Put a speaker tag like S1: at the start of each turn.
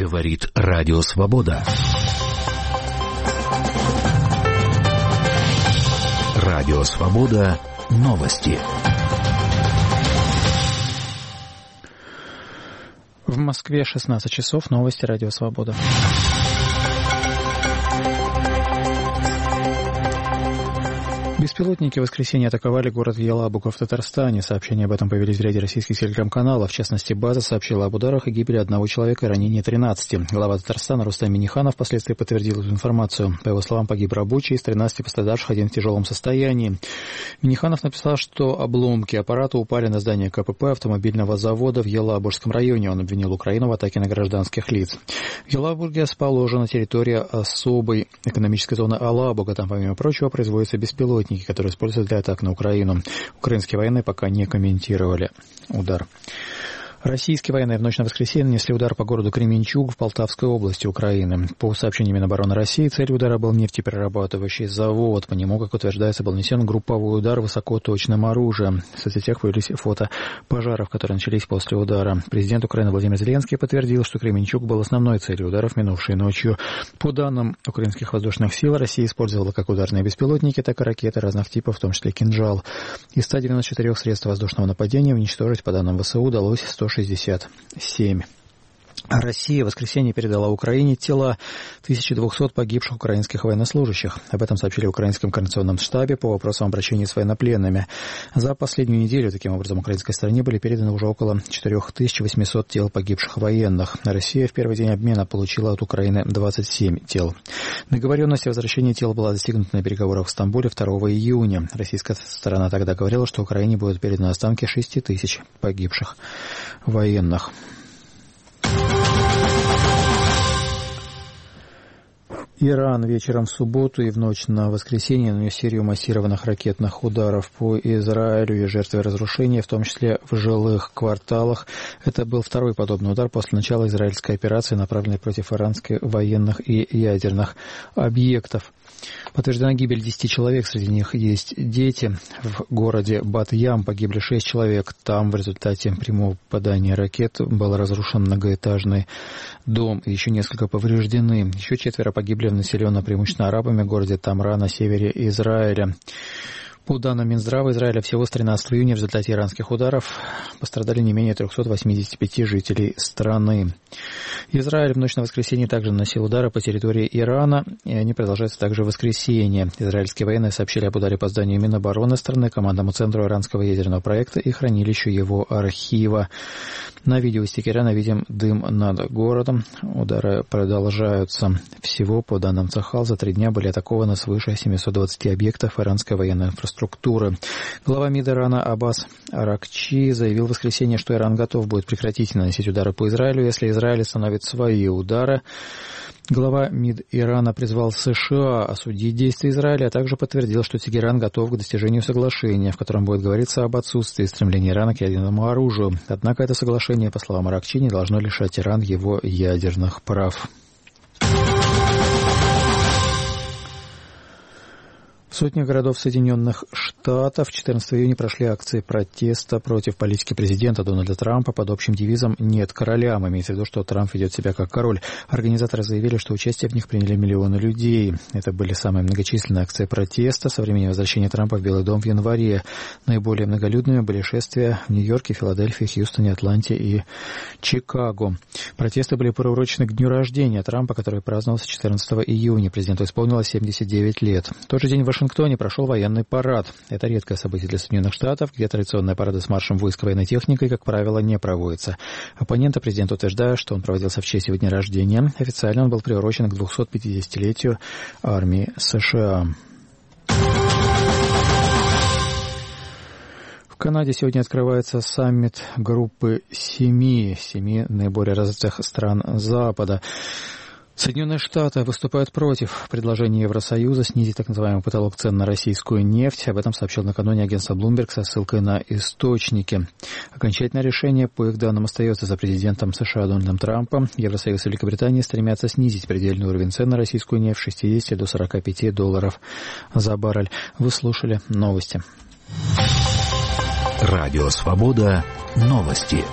S1: Говорит Радио Свобода. Радио Свобода. Новости.
S2: В Москве 16 часов. Новости Радио Свобода. Беспилотники в воскресенье атаковали город Елабуга в Татарстане. Сообщения об этом появились в ряде российских телеграм-каналов. В частности, база сообщила об ударах и гибели 1 человека и ранении 13. Глава Татарстана Рустам Минниханов впоследствии подтвердил эту информацию. По его словам, погиб рабочий, из 13 пострадавших один в тяжелом состоянии. Минниханов написал, что обломки аппарата упали на здание КПП автомобильного завода в Елабужском районе. Он обвинил Украину в атаке на гражданских лиц. В Елабуге расположена территория особой экономической зоны Алабуга. Там, помимо прочего, производятся беспилотники, которые используют для атак на Украину. Украинские военные пока не комментировали удар. Российские военные в ночь на воскресенье нанесли удар по городу Кременчуг в Полтавской области Украины. По сообщению Минобороны России, целью удара был нефтеперерабатывающий завод. По нему, как утверждается, был нанесен групповой удар высокоточным оружием. В соцсетях появились фото пожаров, которые начались после удара. Президент Украины Владимир Зеленский подтвердил, что Кременчуг был основной целью ударов минувшей ночью. По данным украинских воздушных сил, Россия использовала как ударные беспилотники, так и ракеты разных типов, в том числе «Кинжал». Из 194 средств воздушного нападения уничтожить, по данным ВСУ, удалось 167. Россия в воскресенье передала Украине тела 1200 погибших украинских военнослужащих. Об этом сообщили в Украинском координационном штабе по вопросам обращения с военнопленными. За последнюю неделю, таким образом, украинской стороне были переданы уже около 4800 тел погибших военных. Россия в первый день обмена получила от Украины 27 тел. Договоренность о возвращении тел была достигнута на переговорах в Стамбуле 2 июня. Российская сторона тогда говорила, что Украине будут переданы останки 6000 погибших военных. Иран вечером в субботу и в ночь на воскресенье нанес серию массированных ракетных ударов по Израилю и жертвой разрушения, в том числе в жилых кварталах. Это был второй подобный удар после начала израильской операции, направленной против иранских военных и ядерных объектов. Подтверждена гибель 10 человек, среди них есть дети. В городе Бат-Ям погибли 6 человек. Там в результате прямого попадания ракет был разрушен многоэтажный дом, и еще несколько повреждены. Еще 4 погибли в населенном преимущественно арабами городе Тамра на севере Израиля. По данным Минздрава Израиля, всего с 13 июня в результате иранских ударов пострадали не менее 385 жителей страны. Израиль в ночь на воскресенье также наносил удары по территории Ирана, и они продолжаются также в воскресенье. Израильские военные сообщили об ударе по зданию Минобороны страны, командному центру иранского ядерного проекта и хранилищу его архива. На видео из Тегерана видим дым над городом. Удары продолжаются. Всего, по данным Цахал, за 3 дня были атакованы свыше 720 объектов иранской военной инфраструктуры. Глава МИД Ирана Аббас Аракчи заявил в воскресенье, что Иран готов будет прекратить наносить удары по Израилю, если Израиль остановит свои удары. Глава МИД Ирана призвал США осудить действия Израиля, а также подтвердил, что Тегеран готов к достижению соглашения, в котором будет говориться об отсутствии стремления Ирана к ядерному оружию. Однако это соглашение, по словам Аракчи, не должно лишать Иран его ядерных прав. В сотнях городов Соединенных Штатов 14 июня прошли акции протеста против политики президента Дональда Трампа под общим девизом «Нет королям». Имеется в виду, что Трамп ведет себя как король. Организаторы заявили, что участие в них приняли миллионы людей. Это были самые многочисленные акции протеста со времени возвращения Трампа в Белый дом в январе. Наиболее многолюдными были шествия в Нью-Йорке, Филадельфии, Хьюстоне, Атланте и Чикаго. Протесты были приурочены к дню рождения Трампа, который праздновался 14 июня. Президенту исполнилось 79 лет. В тот же день в Вашингтоне прошел военный парад. Это редкое событие для Соединенных Штатов, где традиционные парады с маршем войск и военной техникой, как правило, не проводятся. Оппоненты президента утверждают, что он проводился в честь его дня рождения. Официально он был приурочен к 250-летию армии США. В Канаде сегодня открывается саммит группы 7 наиболее развитых стран Запада. Соединенные Штаты выступают против предложения Евросоюза снизить так называемый потолок цен на российскую нефть. Об этом сообщил накануне агентство Bloomberg со ссылкой на источники. Окончательное решение, по их данным, остается за президентом США Дональдом Трампом. Евросоюз и Великобритания стремятся снизить предельный уровень цен на российскую нефть с 60 до 45 долларов за баррель. Вы слушали новости.
S1: Радио Свобода. Новости.